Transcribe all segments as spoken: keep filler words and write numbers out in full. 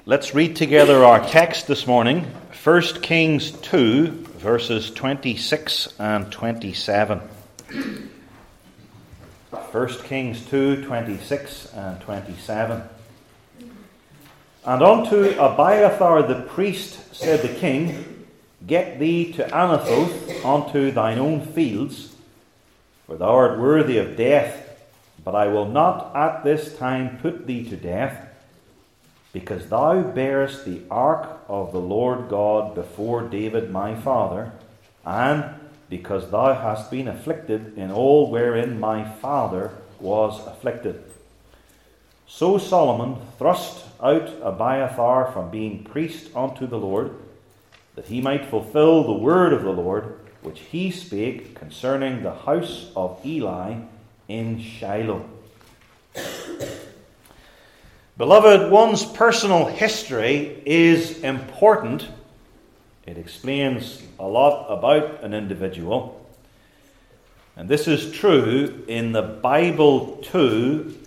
Let's read together our text this morning, First Kings two, verses twenty-six and twenty-seven. First Kings two, twenty-six and twenty-seven. And unto Abiathar the priest said the king, Get thee to Anathoth unto thine own fields, for thou art worthy of death, but I will not at this time put thee to death, because thou bearest the ark of the Lord God before David my father, and because thou hast been afflicted in all wherein my father was afflicted. So Solomon thrust out Abiathar from being priest unto the Lord, that he might fulfill the word of the Lord, which he spake concerning the house of Eli in Shiloh. Beloved, one's personal history is important. It explains a lot about an individual. And this is true in the Bible too.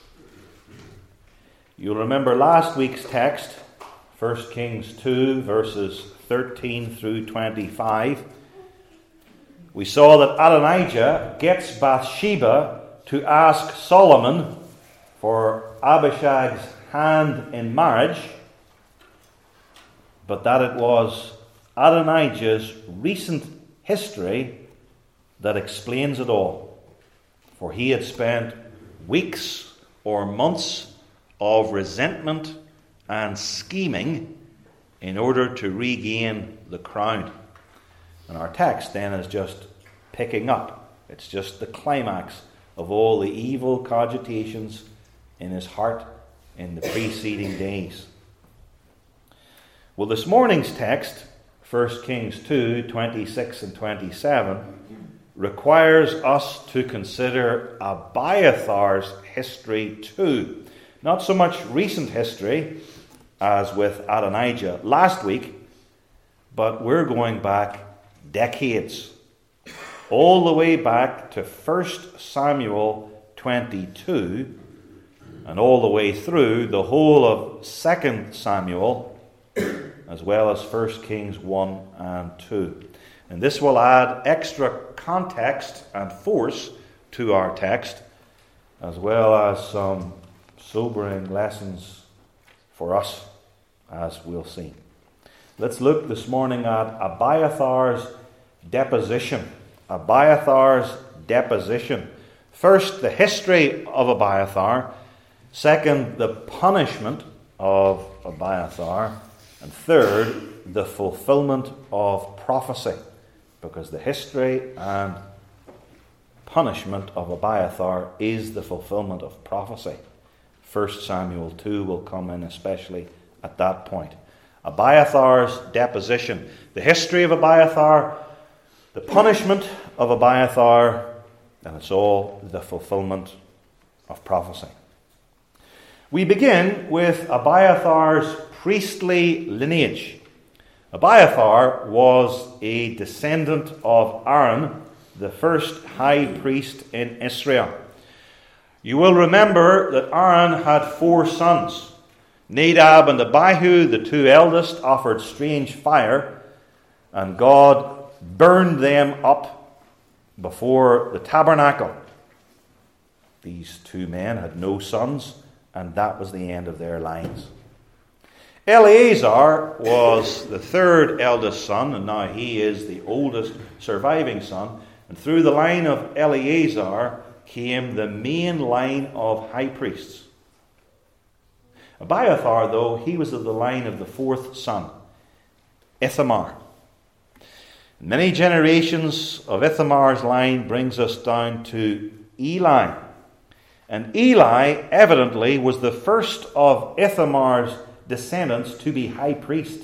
You'll remember last week's text, First Kings two, verses thirteen through twenty-five. We saw that Adonijah gets Bathsheba to ask Solomon for Abishag's hand in marriage, but that it was Adonijah's recent history that explains it all. For he had spent weeks or months of resentment and scheming in order to regain the crown. And our text then is just picking up. It's just the climax of all the evil cogitations in his heart in the preceding days. Well, this morning's text, First Kings two, twenty-six and twenty-seven, requires us to consider Abiathar's history too. Not so much recent history as with Adonijah last week, but we're going back decades, all the way back to First Samuel twenty-two, and all the way through the whole of Second Samuel, as well as First Kings one and two. And this will add extra context and force to our text, as well as some sobering lessons for us, as we'll see. Let's look this morning at Abiathar's deposition. Abiathar's deposition. First, the history of Abiathar. Second, the punishment of Abiathar. And third, the fulfillment of prophecy. Because the history and punishment of Abiathar is the fulfillment of prophecy. First Samuel two will come in especially at that point. Abiathar's deposition. The history of Abiathar, the punishment of Abiathar, and it's all the fulfillment of prophecy. We begin with Abiathar's priestly lineage. Abiathar was a descendant of Aaron, the first high priest in Israel. You will remember that Aaron had four sons. Nadab and Abihu, the two eldest, offered strange fire, and God burned them up before the tabernacle. These two men had no sons, and that was the end of their lines. Eleazar was the third eldest son, and now he is the oldest surviving son. And through the line of Eleazar came the main line of high priests. Abiathar, though, he was of the line of the fourth son, Ithamar. Many generations of Ithamar's line brings us down to Eli. And Eli, evidently, was the first of Ithamar's descendants to be high priest.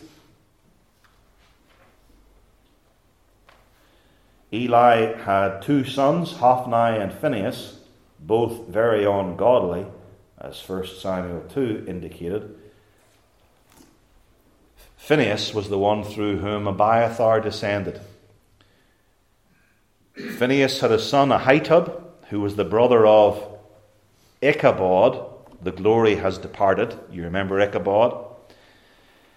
Eli had two sons, Hophni and Phinehas, both very ungodly, as First Samuel two indicated. Phinehas was the one through whom Abiathar descended. Phinehas had a son, Ahitub, who was the brother of Ichabod. The glory has departed. You remember Ichabod?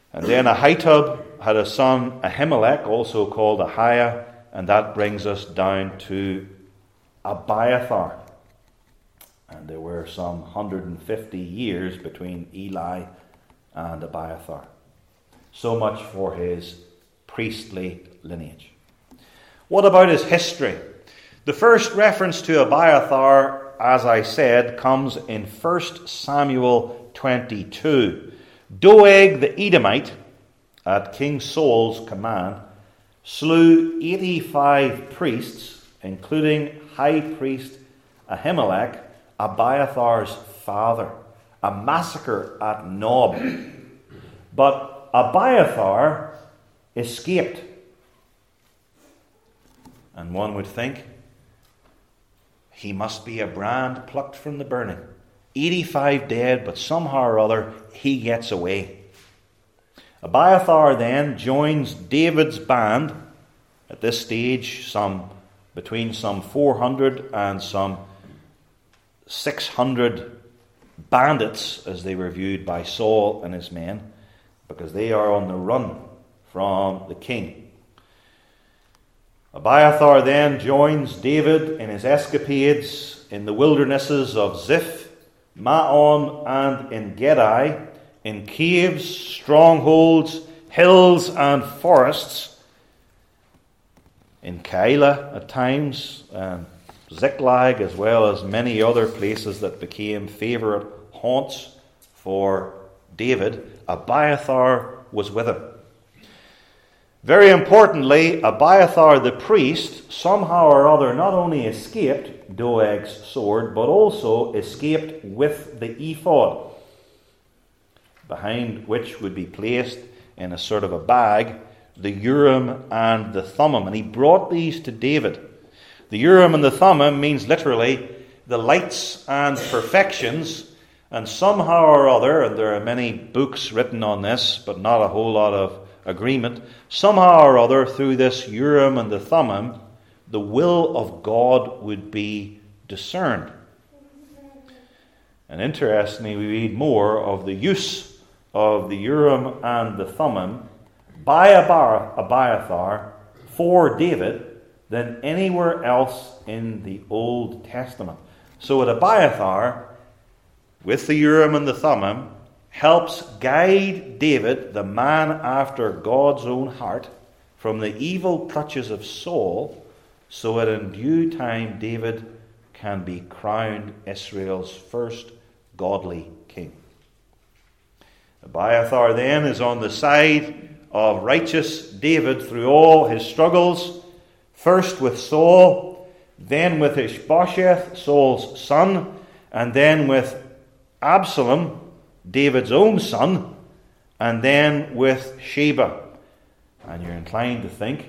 And then Ahitub had a son, Ahimelech, also called Ahiah, and that brings us down to Abiathar. And there were some one hundred fifty years between Eli and Abiathar. So much for his priestly lineage. What about his history? The first reference to Abiathar, as I said, comes in First Samuel twenty-two. Doeg the Edomite, at King Saul's command, slew eighty-five priests, including high priest Ahimelech, Abiathar's father. A massacre at Nob. But Abiathar escaped. And one would think, he must be a brand plucked from the burning. eighty-five dead, but somehow or other he gets away. Abiathar then joins David's band. At this stage, some between some four hundred and some six hundred bandits, as they were viewed by Saul and his men, because they are on the run from the king. Abiathar then joins David in his escapades in the wildernesses of Ziph, Maon, and En Gedi, in caves, strongholds, hills, and forests, in Keilah at times, and Ziklag, as well as many other places that became favourite haunts for David. Abiathar was with him. Very importantly, Abiathar the priest somehow or other not only escaped Doeg's sword, but also escaped with the ephod, behind which would be placed in a sort of a bag the Urim and the Thummim. And he brought these to David. The Urim and the Thummim means literally the lights and perfections. And somehow or other, and there are many books written on this, but not a whole lot of agreement, somehow or other, through this Urim and the Thummim, the will of God would be discerned. And interestingly, we read more of the use of the Urim and the Thummim by Abiathar for David than anywhere else in the Old Testament. So at Abiathar, with the Urim and the Thummim, helps guide David, the man after God's own heart, from the evil clutches of Saul, so that in due time David can be crowned Israel's first godly king. Abiathar then is on the side of righteous David through all his struggles, first with Saul, then with Ishbosheth, Saul's son, and then with Absalom, David's own son, and then with Sheba. And you're inclined to think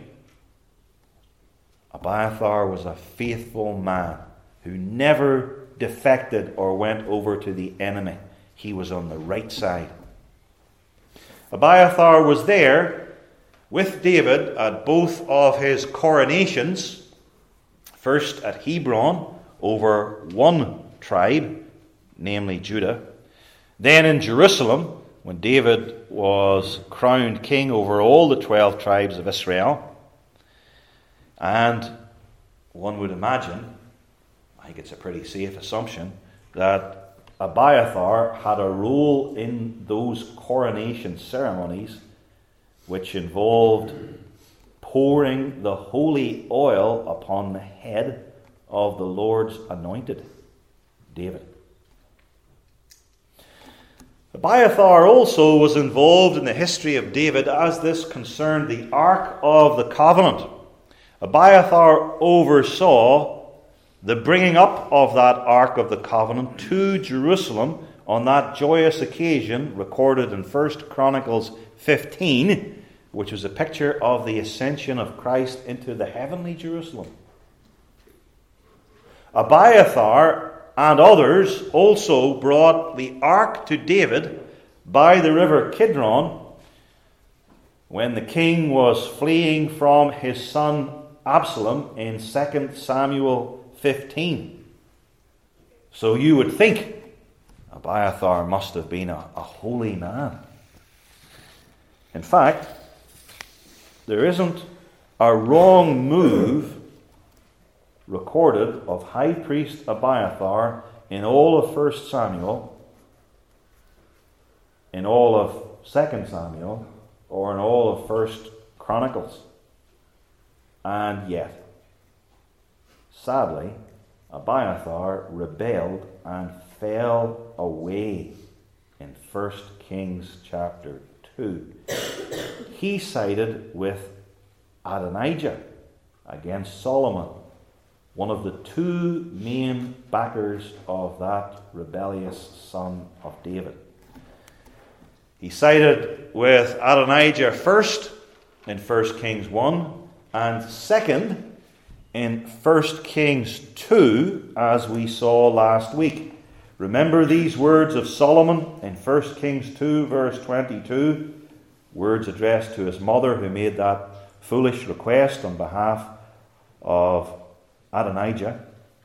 Abiathar was a faithful man who never defected or went over to the enemy. He was on the right side. Abiathar was there with David at both of his coronations, first at Hebron over one tribe, namely Judah, then in Jerusalem, when David was crowned king over all the twelve tribes of Israel. And one would imagine, I think it's a pretty safe assumption, that Abiathar had a role in those coronation ceremonies, which involved pouring the holy oil upon the head of the Lord's anointed, David. Abiathar also was involved in the history of David as this concerned the Ark of the Covenant. Abiathar oversaw the bringing up of that Ark of the Covenant to Jerusalem on that joyous occasion recorded in First Chronicles fifteen, which was a picture of the ascension of Christ into the heavenly Jerusalem. Abiathar and others also brought the ark to David by the river Kidron when the king was fleeing from his son Absalom in Second Samuel fifteen. So you would think Abiathar must have been a, a holy man. In fact, there isn't a wrong move recorded of high priest Abiathar in all of First Samuel, in all of Second Samuel, or in all of First Chronicles. And yet, sadly, Abiathar rebelled and fell away in First Kings chapter two. He sided with Adonijah against Solomon, one of the two main backers of that rebellious son of David. He sided with Adonijah first in First Kings one, and second in First Kings two, as we saw last week. Remember these words of Solomon in First Kings two, verse twenty-two, words addressed to his mother who made that foolish request on behalf of Adonijah.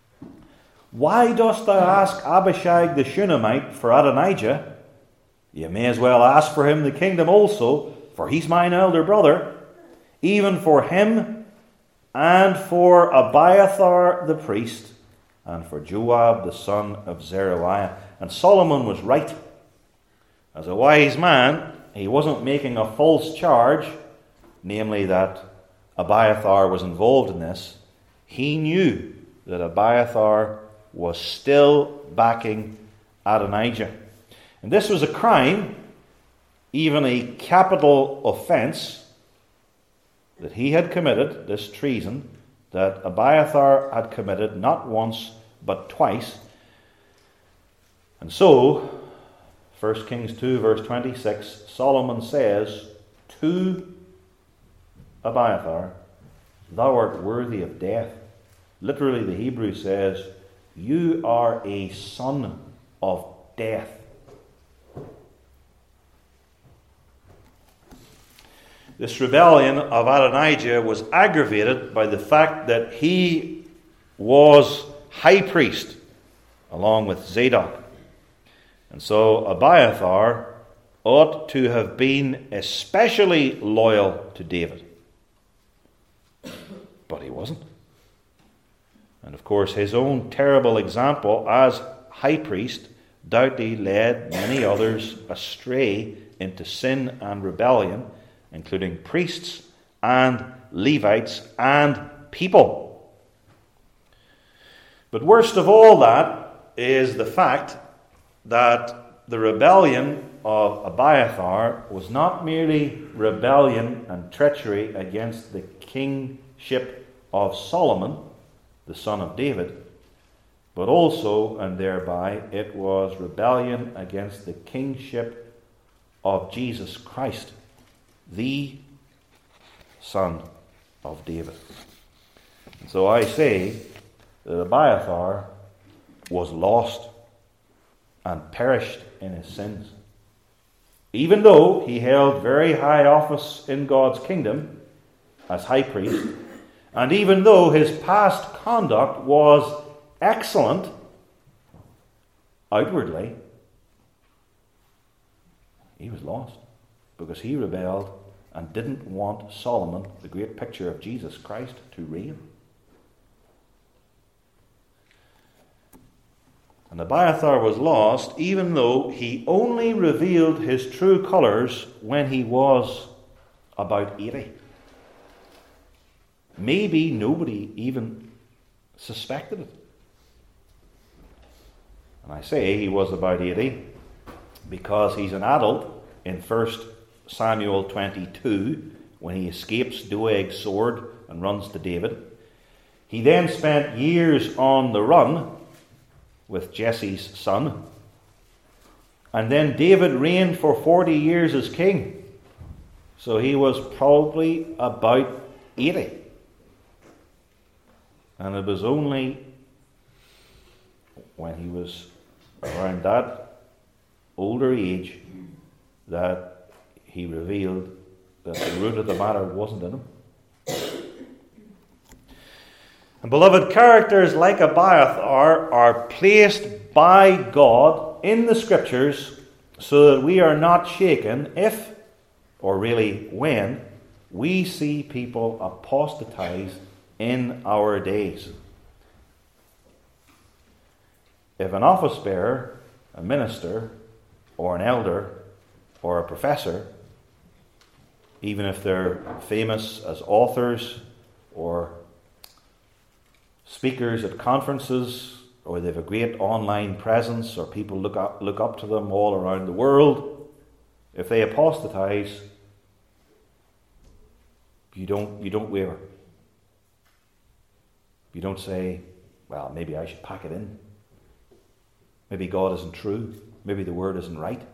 Why dost thou ask Abishag the Shunammite for Adonijah? You may as well ask for him the kingdom also, for he's mine elder brother. Even for him, and for Abiathar the priest, and for Joab the son of Zeruiah. And Solomon was right. As a wise man, he wasn't making a false charge, namely that Abiathar was involved in this. He knew that Abiathar was still backing Adonijah. And this was a crime, even a capital offense, that he had committed, this treason, that Abiathar had committed not once but twice. And so, First Kings two, verse twenty-six, Solomon says to Abiathar, "Thou art worthy of death." Literally, the Hebrew says, "You are a son of death." This rebellion of Adonijah was aggravated by the fact that he was high priest along with Zadok. And so Abiathar ought to have been especially loyal to David. But he wasn't. And of course, his own terrible example as high priest doubtlessly led many others astray into sin and rebellion, including priests and Levites and people. But worst of all that is the fact that the rebellion of Abiathar was not merely rebellion and treachery against the kingship of Solomon, the son of David, but also, and thereby, it was rebellion against the kingship of Jesus Christ, the son of David. And so I say that Abiathar was lost and perished in his sins. Even though he held very high office in God's kingdom as high priest, and even though his past conduct was excellent outwardly, he was lost because he rebelled and didn't want Solomon, the great picture of Jesus Christ, to reign. And Abiathar was lost even though he only revealed his true colours when he was about eighty. Maybe nobody even suspected it. And I say he was about eighty because he's an adult in First Samuel twenty-two, when he escapes Doeg's sword and runs to David. He then spent years on the run with Jesse's son. And then David reigned for forty years as king. So he was probably about eighty. And it was only when he was around that older age that he revealed that the root of the matter wasn't in him. And beloved, characters like Abiathar are placed by God in the Scriptures so that we are not shaken if, or really when, we see people apostatize in our days. If an office bearer, a minister, or an elder, or a professor, even if they're famous as authors or speakers at conferences, or they have a great online presence, or people look up, look up to them all around the world, if they apostatize, you don't, you don't waver. You don't say, well, maybe I should pack it in. Maybe God isn't true. Maybe the word isn't right.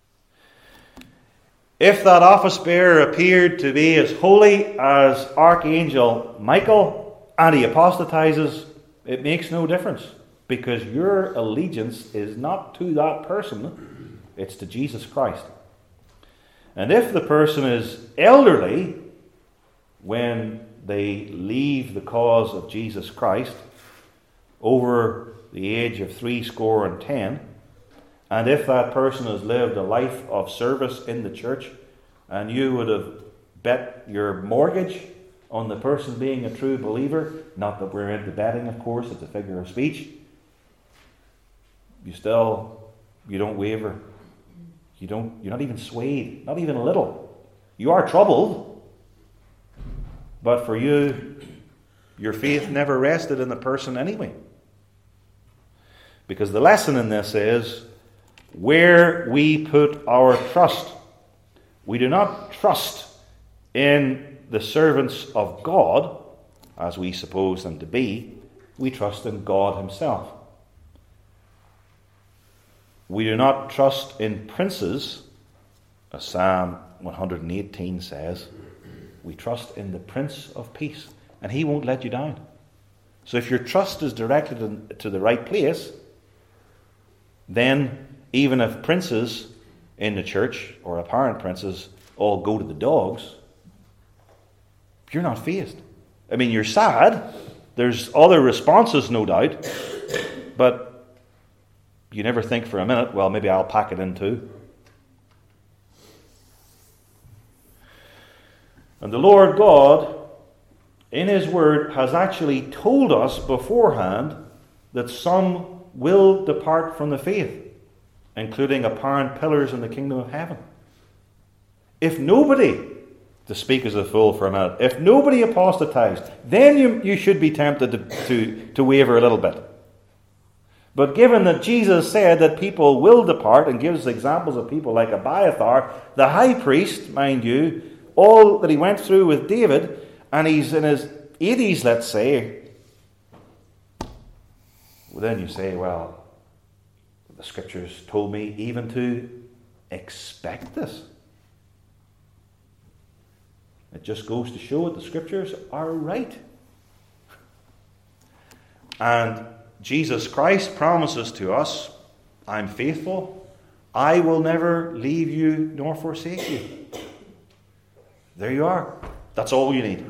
If that office bearer appeared to be as holy as Archangel Michael and he apostatizes, it makes no difference, because your allegiance is not to that person, it's to Jesus Christ. And if the person is elderly when they leave the cause of Jesus Christ over the age of three score and ten, and if that person has lived a life of service in the church, and you would have bet your mortgage on the person being a true believer, not that we're into betting, of course, it's a figure of speech, you still, you don't waver. You don't, you're not even swayed, not even a little. You are troubled, but for you, your faith never rested in the person anyway. Because the lesson in this is, where we put our trust. We do not trust in the servants of God, as we suppose them to be. We trust in God himself. We do not trust in princes, as Psalm one eighteen says. We trust in the Prince of Peace, and he won't let you down. So if your trust is directed in, to the right place, then even if princes in the church, or apparent princes, all go to the dogs, you're not fazed. I mean, you're sad. There's other responses, no doubt. But you never think for a minute, well, maybe I'll pack it in too. And the Lord God, in his word, has actually told us beforehand that some will depart from the faith, including apparent pillars in the kingdom of heaven. If nobody, to speak as a fool for a minute, if nobody apostatized, then you, you should be tempted to, to, to waver a little bit. But given that Jesus said that people will depart, and gives examples of people like Abiathar, the high priest, mind you, all that he went through with David, and he's in his eighties, let's say, well, then you say, well, the scriptures told me even to expect this. It just goes to show that the scriptures are right. And Jesus Christ promises to us, I'm faithful, I will never leave you nor forsake you. There you are. That's all you need.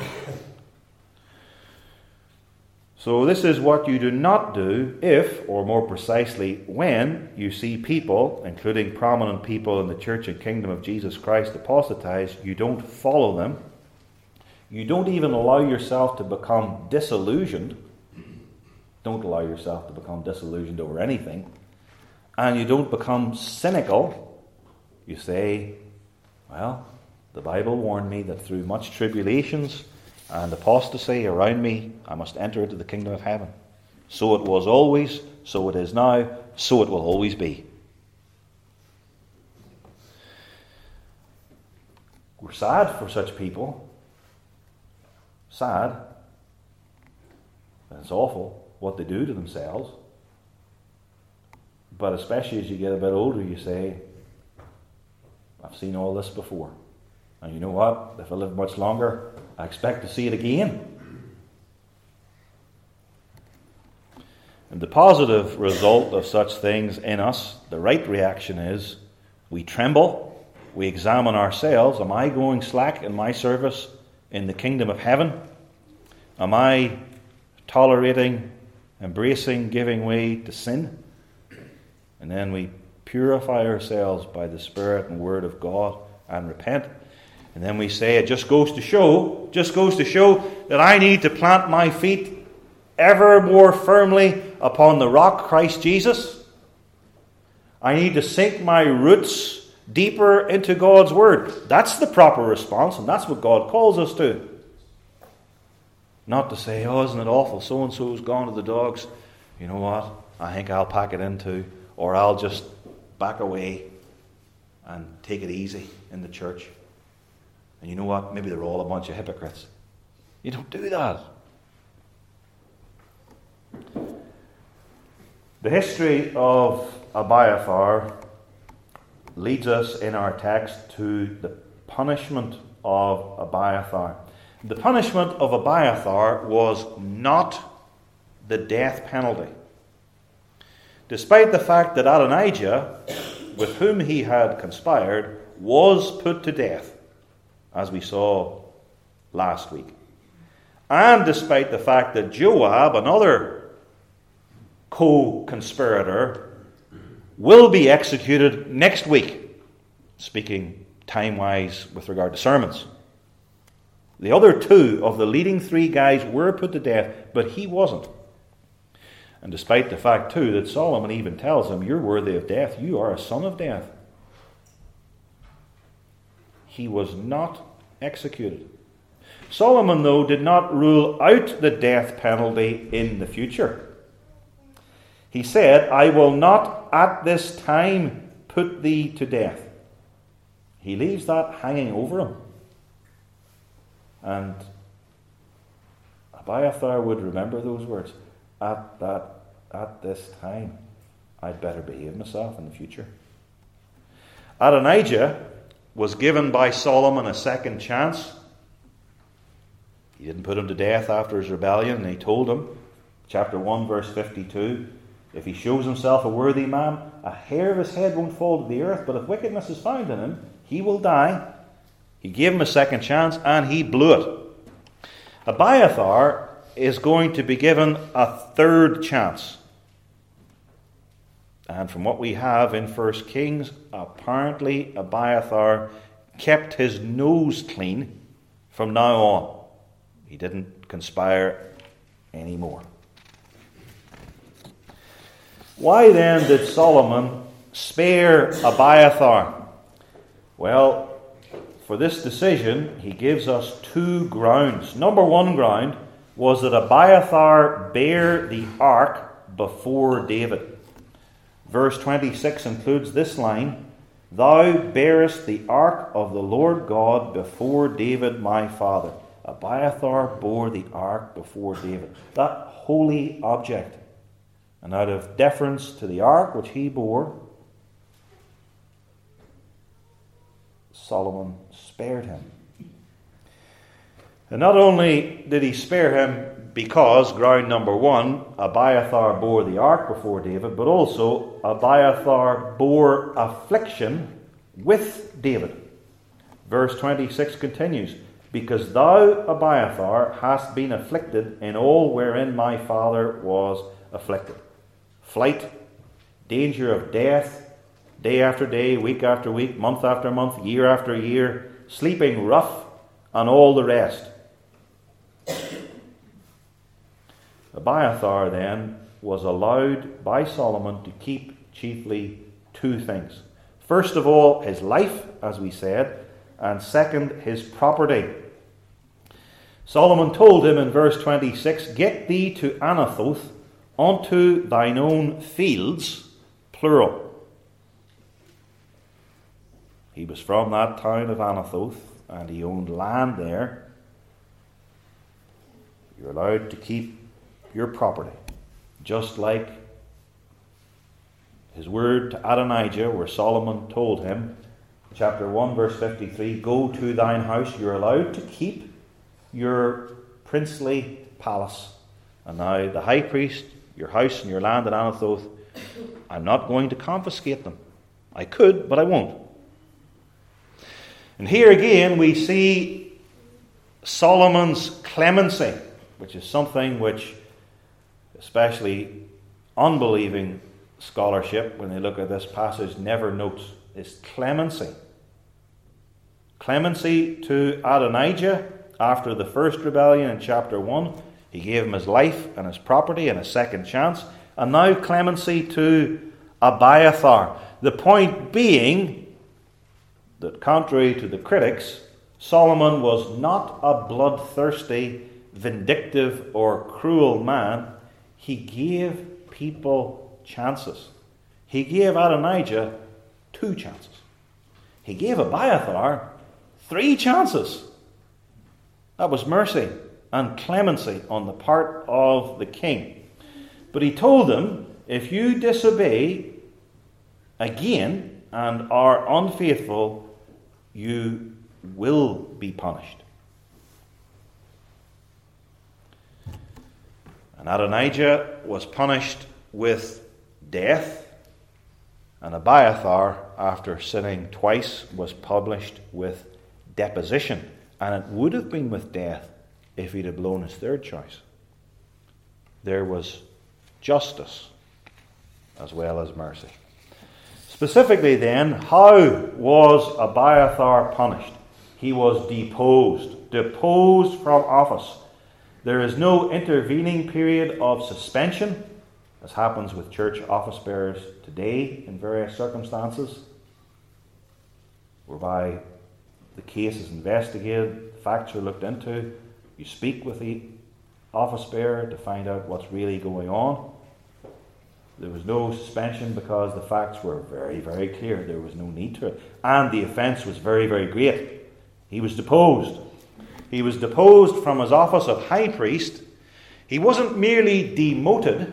So this is what you do not do if, or more precisely, when you see people, including prominent people in the church and kingdom of Jesus Christ, apostatize. You don't follow them. You don't even allow yourself to become disillusioned. Don't allow yourself to become disillusioned over anything. And you don't become cynical. You say, well, the Bible warned me that through much tribulations and apostasy around me, I must enter into the kingdom of heaven. So it was always, so it is now, so it will always be. We're sad for such people. Sad. And it's awful what they do to themselves. But especially as you get a bit older, you say, I've seen all this before. And you know what? If I live much longer, I expect to see it again. And the positive result of such things in us, the right reaction is, we tremble, we examine ourselves. Am I going slack in my service in the kingdom of heaven? Am I tolerating, embracing, giving way to sin? And then we purify ourselves by the Spirit and Word of God, and repent. And then we say it just goes to show, just goes to show that I need to plant my feet ever more firmly upon the rock, Christ Jesus. I need to sink my roots deeper into God's Word. That's the proper response, and that's what God calls us to. Not to say, oh, isn't it awful, so-and-so's gone to the dogs. You know what? I think I'll pack it in too. Or I'll just back away and take it easy in the church. And you know what? Maybe they're all a bunch of hypocrites. You don't do that. The history of Abiathar leads us in our text to the punishment of Abiathar. The punishment of Abiathar was not the death penalty. Despite the fact that Adonijah, with whom he had conspired, was put to death, as we saw last week. And despite the fact that Joab, another co-conspirator, will be executed next week, speaking time-wise with regard to sermons. The other two of the leading three guys were put to death, but he wasn't. And despite the fact, too, that Solomon even tells him, you're worthy of death, you are a son of death, he was not executed. Solomon, though, did not rule out the death penalty in the future. He said, I will not at this time put thee to death. He leaves that hanging over him. And Abiathar would remember those words. At that, at this time, I'd better behave myself in the future. Adonijah was given by Solomon a second chance. He didn't put him to death after his rebellion, and he told him, chapter one, verse fifty-two, if he shows himself a worthy man, a hair of his head won't fall to the earth, but if wickedness is found in him, he will die. He gave him a second chance, and he blew it. Abiathar is going to be given a third chance. And from what we have in First Kings, apparently Abiathar kept his nose clean from now on. He didn't conspire anymore. Why then did Solomon spare Abiathar? Well, for this decision, he gives us two grounds. Number one ground was that Abiathar bare the ark before David. Verse twenty-six includes this line, Thou bearest the ark of the Lord God before David my father. Abiathar bore the ark before David. That holy object. And out of deference to the ark which he bore, Solomon spared him. And not only did he spare him because, ground number one, Abiathar bore the ark before David, but also Abiathar bore affliction with David. Verse twenty-six continues, Because thou, Abiathar, hast been afflicted in all wherein my father was afflicted. Flight, danger of death, day after day, week after week, month after month, year after year, sleeping rough, and all the rest. Abiathar then was allowed by Solomon to keep chiefly two things. First of all, his life, as we said, and second, his property. Solomon told him in verse twenty-six, Get thee to Anathoth unto thine own fields, plural. He was from that town of Anathoth, and he owned land there. You're allowed to keep your property, just like his word to Adonijah, where Solomon told him, chapter one, verse fifty-three, Go to thine house. You're allowed to keep your princely palace. And now the high priest, your house and your land at Anathoth, I'm not going to confiscate them. I could, but I won't. And here again we see Solomon's clemency, which is something which especially unbelieving scholarship, when they look at this passage, never notes, is clemency. clemency to Adonijah after the first rebellion in chapter one. He gave him his life and his property and a second chance. And now clemency to Abiathar. The point being that contrary to the critics, Solomon was not a bloodthirsty, vindictive, or cruel man. He gave people chances. He gave Adonijah two chances. He gave Abiathar three chances. That was mercy and clemency on the part of the king. But he told them, if you disobey again and are unfaithful, you will be punished. And Adonijah was punished with death, and Abiathar, after sinning twice, was punished with deposition. And it would have been with death if he'd have blown his third choice. There was justice as well as mercy. Specifically then, how was Abiathar punished? He was deposed. Deposed from office. There is no intervening period of suspension, as happens with church office bearers today in various circumstances, whereby the case is investigated, facts are looked into, you speak with the office bearer to find out what's really going on. There was no suspension because the facts were very, very clear. There was no need to it. And the offence was very, very great. He was deposed. He was deposed from his office of high priest. He wasn't merely demoted.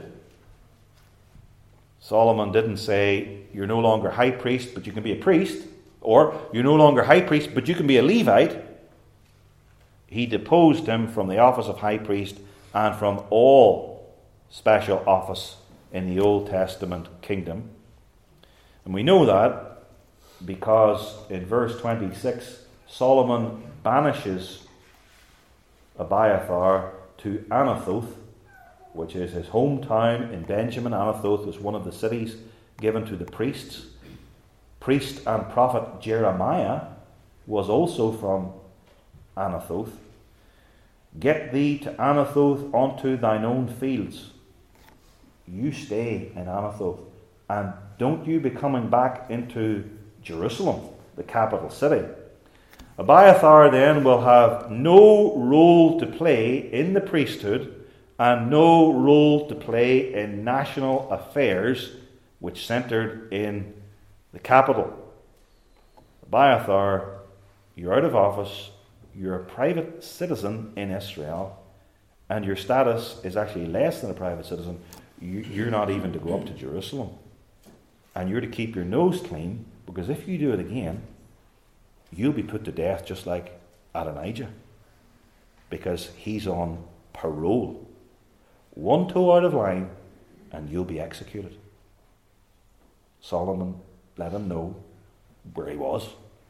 Solomon didn't say, you're no longer high priest, but you can be a priest. Or, you're no longer high priest, but you can be a Levite. He deposed him from the office of high priest and from all special office in the Old Testament kingdom. And we know that because in verse twenty-six, Solomon banishes Abiathar to Anathoth, which is his hometown in Benjamin. Anathoth was one of the cities given to the priests. Priest and prophet Jeremiah was also from Anathoth. Get thee to Anathoth unto thine own fields. You stay in Anathoth, and don't you be coming back into Jerusalem, the capital city. Abiathar then will have no role to play in the priesthood and no role to play in national affairs which centered in the capital. Abiathar, you're out of office, you're a private citizen in Israel, and your status is actually less than a private citizen. You're not even to go up to Jerusalem. And you're to keep your nose clean, because if you do it again, you'll be put to death just like Adonijah, because he's on parole. One toe out of line, and you'll be executed. Solomon let him know where he was.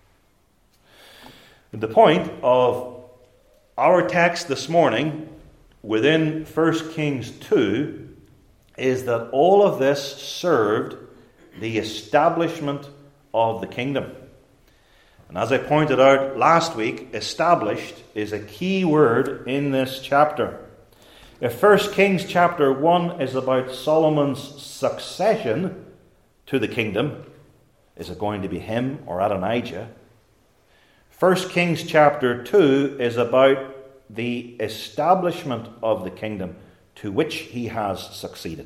The point of our text this morning within First Kings two is that all of this served the establishment of the kingdom. And as I pointed out last week, established is a key word in this chapter. If First Kings chapter one is about Solomon's succession to the kingdom, is it going to be him or Adonijah? First Kings chapter two is about the establishment of the kingdom to which he has succeeded.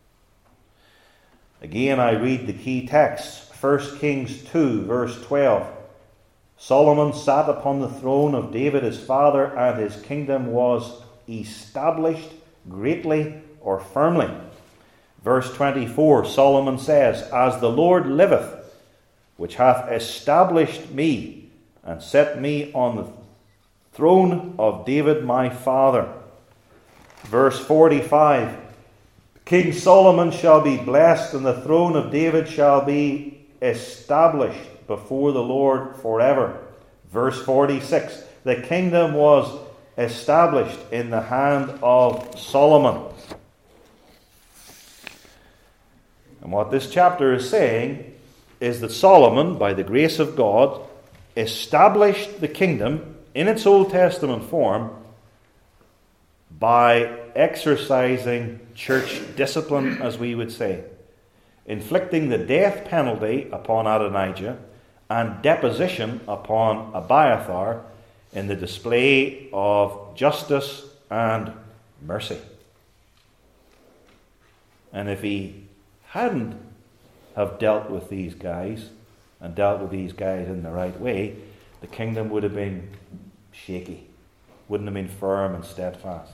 Again, I read the key text. First Kings two, verse twelve. Solomon sat upon the throne of David his father, and his kingdom was established greatly or firmly. Verse twenty-four, Solomon says, As the Lord liveth, which hath established me, and set me on the throne of David my father. Verse forty-five, King Solomon shall be blessed, and the throne of David shall be established before the Lord forever. Verse forty-six, the kingdom was established in the hand of Solomon. And what this chapter is saying is that Solomon, by the grace of God, established the kingdom in its Old Testament form by exercising church discipline, as we would say, inflicting the death penalty upon Adonijah and deposition upon Abiathar in the display of justice and mercy. And if he hadn't have dealt with these guys and dealt with these guys in the right way, the kingdom would have been shaky, wouldn't have been firm and steadfast.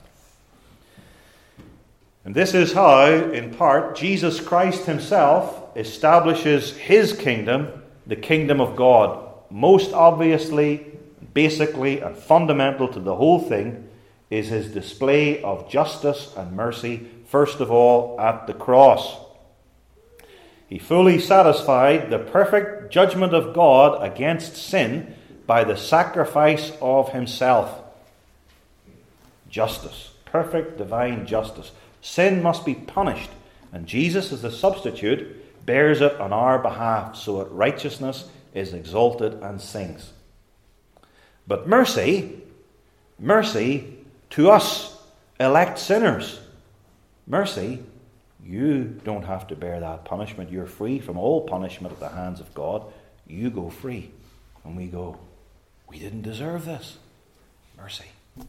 And this is how, in part, Jesus Christ himself establishes his kingdom, the kingdom of God. Most obviously, basically, and fundamental to the whole thing is his display of justice and mercy, first of all, at the cross. He fully satisfied the perfect judgment of God against sin by the sacrifice of himself. Justice, perfect divine justice. Sin must be punished, and Jesus, as the substitute, bears it on our behalf, so that righteousness is exalted and sings. But mercy, mercy to us, elect sinners. Mercy, you don't have to bear that punishment. You're free from all punishment at the hands of God. You go free. And we go, we didn't deserve this. Mercy.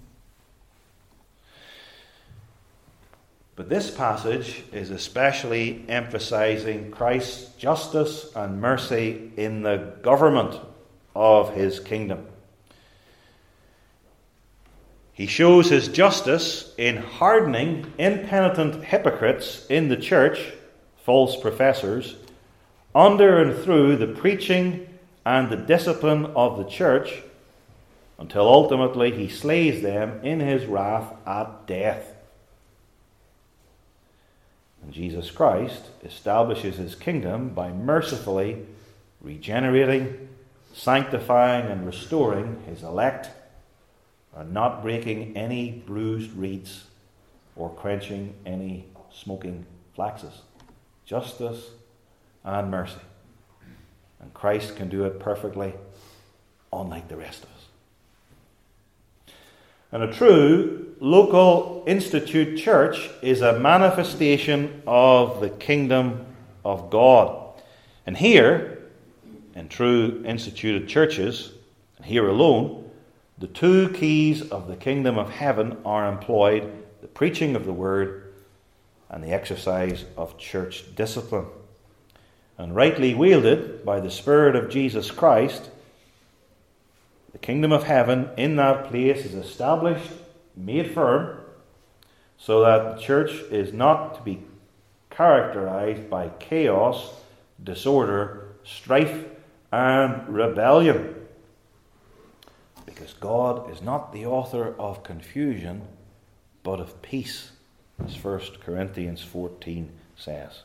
But this passage is especially emphasizing Christ's justice and mercy in the government of his kingdom. He shows his justice in hardening impenitent hypocrites in the church, false professors, under and through the preaching and the discipline of the church, until ultimately he slays them in his wrath at death. And Jesus Christ establishes his kingdom by mercifully regenerating, sanctifying, and restoring his elect, and not breaking any bruised reeds or quenching any smoking flaxes. Justice and mercy. And Christ can do it perfectly, unlike the rest of us. And a true local institute church is a manifestation of the kingdom of God. And here, in true instituted churches, and here alone, the two keys of the kingdom of heaven are employed: the preaching of the word and the exercise of church discipline. And rightly wielded by the Spirit of Jesus Christ, the kingdom of heaven in that place is established, made firm, so that the church is not to be characterized by chaos, disorder, strife, and rebellion. Because God is not the author of confusion, but of peace, as First Corinthians fourteen says.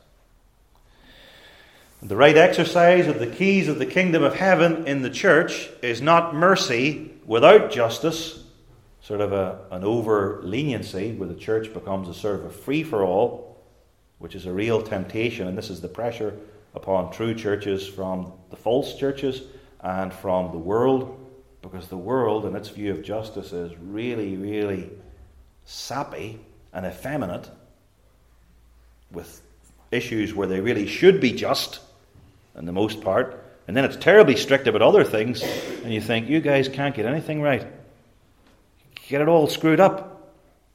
The right exercise of the keys of the kingdom of heaven in the church is not mercy without justice, sort of a, an over-leniency where the church becomes a sort of a free-for-all, which is a real temptation, and this is the pressure upon true churches from the false churches and from the world, because the world, in its view of justice, is really, really sappy and effeminate, with issues where they really should be just, in the most part, and then it's terribly strict about other things, and you think, you guys can't get anything right. Get it all screwed up.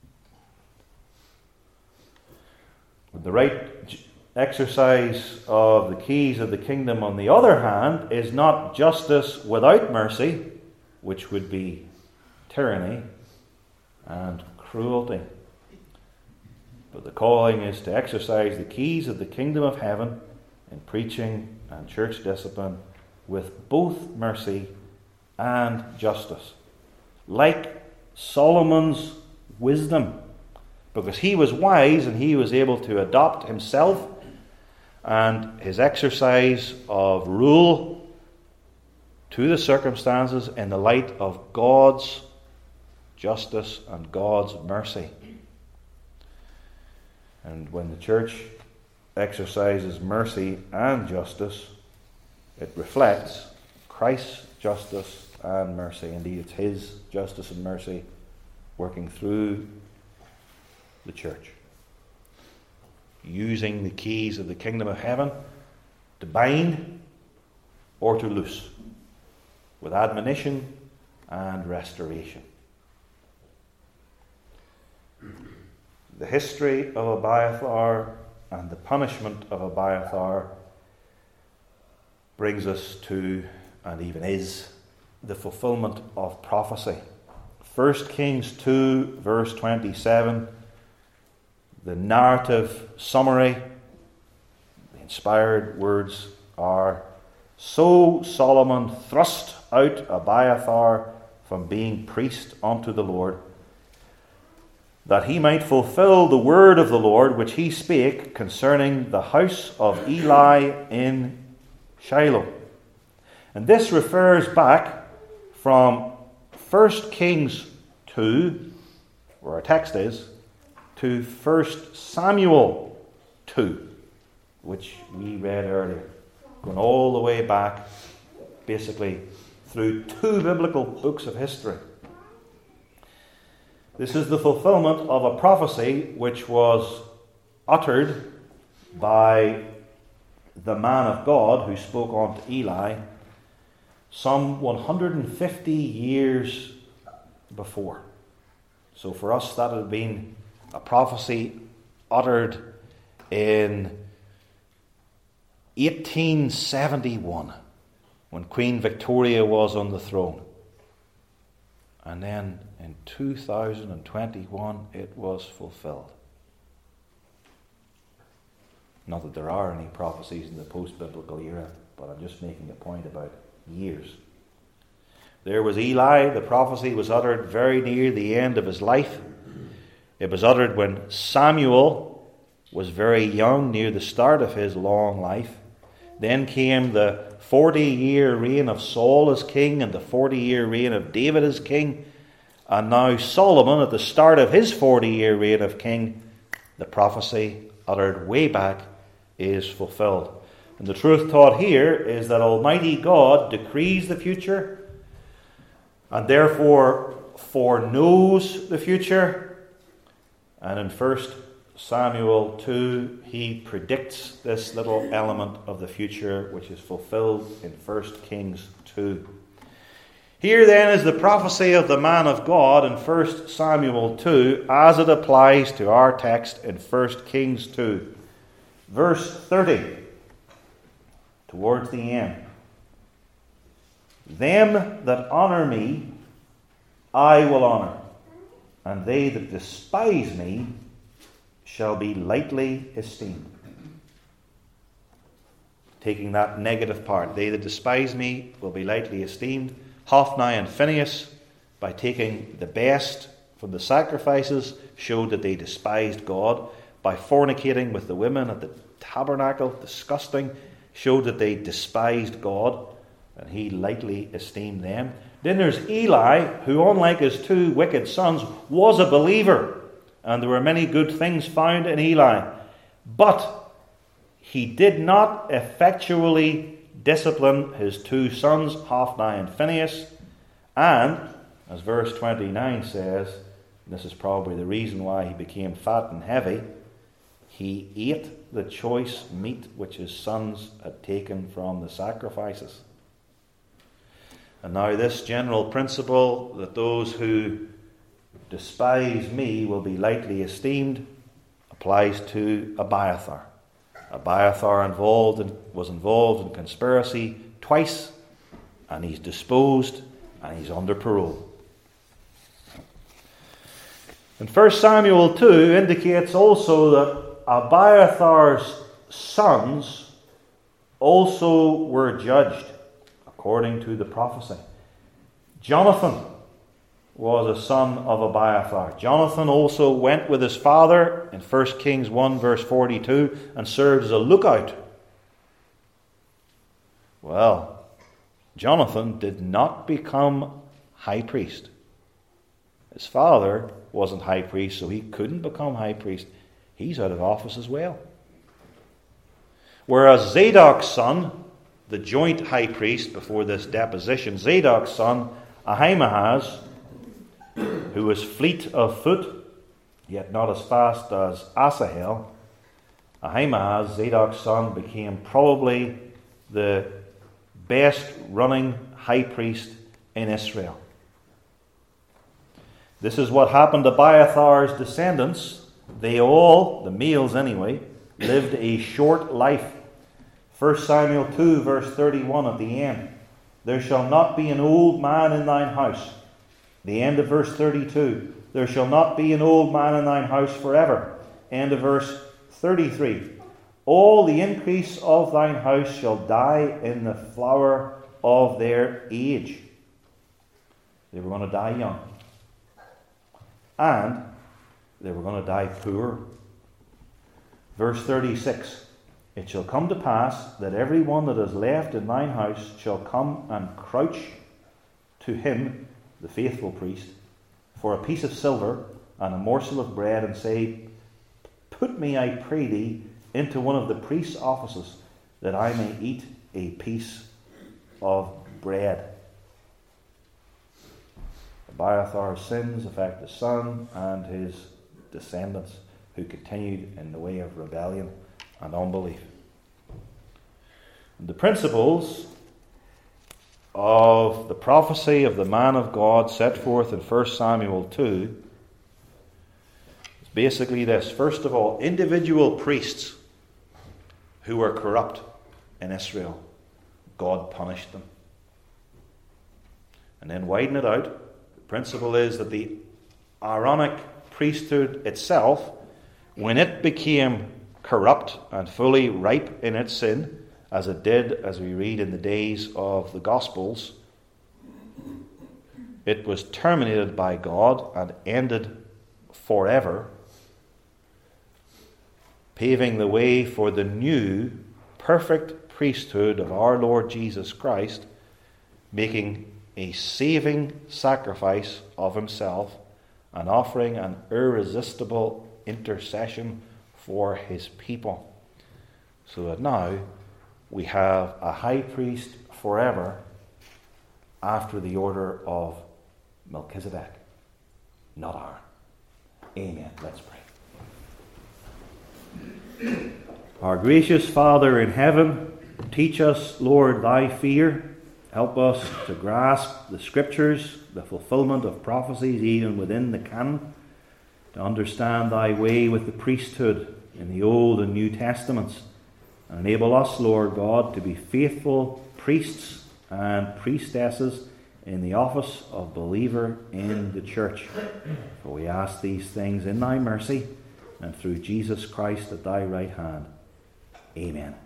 With the right exercise of the keys of the kingdom, on the other hand, is not justice without mercy, which would be tyranny and cruelty. But the calling is to exercise the keys of the kingdom of heaven in preaching and church discipline with both mercy and justice. Like Solomon's wisdom, because he was wise and he was able to adopt himself and his exercise of rule to the circumstances in the light of God's justice and God's mercy. And when the church exercises mercy and justice, it reflects Christ's justice and mercy. Indeed, it's his justice and mercy working through the church, using the keys of the kingdom of heaven to bind or to loose, with admonition and restoration. The history of Abiathar and the punishment of Abiathar brings us to, and even is, the fulfillment of prophecy. First Kings two, verse twenty-seven, the narrative summary, the inspired words are, "So Solomon thrust out Abiathar from being priest unto the Lord, that he might fulfill the word of the Lord which he spake concerning the house of Eli in Shiloh." And this refers back from First Kings two, where our text is, to First Samuel two, which we read earlier, going all the way back, basically, through two biblical books of history. This is the fulfillment of a prophecy which was uttered by the man of God who spoke unto Eli some one hundred fifty years before. So for us, that had been a prophecy uttered in eighteen seventy-one, when Queen Victoria was on the throne. And then in two thousand twenty-one, it was fulfilled. Not that there are any prophecies in the post-biblical era, but I'm just making a point about years. There was Eli. The prophecy was uttered very near the end of his life. It was uttered when Samuel was very young, near the start of his long life. Then came the forty-year reign of Saul as king and the forty-year reign of David as king. And now Solomon, at the start of his forty-year reign of king, the prophecy uttered way back is fulfilled. And the truth taught here is that Almighty God decrees the future and therefore foreknows the future. And in First Samuel two, he predicts this little element of the future which is fulfilled in First Kings two. Here then is the prophecy of the man of God in First Samuel two as it applies to our text in First Kings two. Verse thirty, towards the end. "Them that honour me, I will honour, and they that despise me shall be lightly esteemed." Taking that negative part, they that despise me will be lightly esteemed. Hophni and Phinehas, by taking the best from the sacrifices, showed that they despised God. By fornicating with the women at the tabernacle, disgusting, showed that they despised God, and he lightly esteemed them. Then there's Eli, who, unlike his two wicked sons, was a believer, and there were many good things found in Eli. But he did not effectually discipline his two sons, Hophni and Phinehas, and, as verse twenty-nine says, and this is probably the reason why he became fat and heavy, he ate the choice meat which his sons had taken from the sacrifices. And now this general principle that those who despise me will be lightly esteemed applies to Abiathar. Abiathar involved in, was involved in conspiracy twice, and he's disposed, and he's under parole. And First Samuel two indicates also that Abiathar's sons also were judged according to the prophecy. Jonathan was a son of Abiathar. Jonathan also went with his father in First Kings one verse forty-two and served as a lookout. Well, Jonathan did not become high priest. His father wasn't high priest, so he couldn't become high priest. He's out of office as well. Whereas Zadok's son, the joint high priest before this deposition, Zadok's son, Ahimaaz, who was fleet of foot, yet not as fast as Asahel. Ahimaaz, Zadok's son, became probably the best running high priest in Israel. This is what happened to Abiathar's descendants. They all, the males anyway, lived a short life. First Samuel two, verse thirty-one at the end. There shall not be an old man in thine house. The end of verse thirty-two. There shall not be an old man in thine house forever. End of verse thirty-three. All the increase of thine house shall die in the flower of their age. They were going to die young. And they were going to die poor. Verse thirty-six. It shall come to pass that every one that is left in thine house shall come and crouch to him, the faithful priest, for a piece of silver and a morsel of bread, and say, Put me, I pray thee, into one of the priest's offices, that I may eat a piece of bread. Abiathar's sins affect his son and his descendants, who continued in the way of rebellion and unbelief. And the principles of the prophecy of the man of God set forth in First Samuel two is basically this. First of all, individual priests who were corrupt in Israel, God punished them. And then widen it out. The principle is that the Aaronic priesthood itself, when it became corrupt and fully ripe in its sin, as it did, as we read in the days of the Gospels, it was terminated by God and ended forever, paving the way for the new, perfect priesthood of our Lord Jesus Christ, making a saving sacrifice of himself and offering an irresistible intercession for his people. So that now we have a high priest forever after the order of Melchizedek, not Aaron. Amen. Let's pray. Our gracious Father in heaven, teach us, Lord, thy fear. Help us to grasp the Scriptures, the fulfillment of prophecies even within the canon, to understand thy way with the priesthood in the Old and New Testaments, and enable us, Lord God, to be faithful priests and priestesses in the office of believer in the church. For we ask these things in thy mercy and through Jesus Christ at thy right hand. Amen.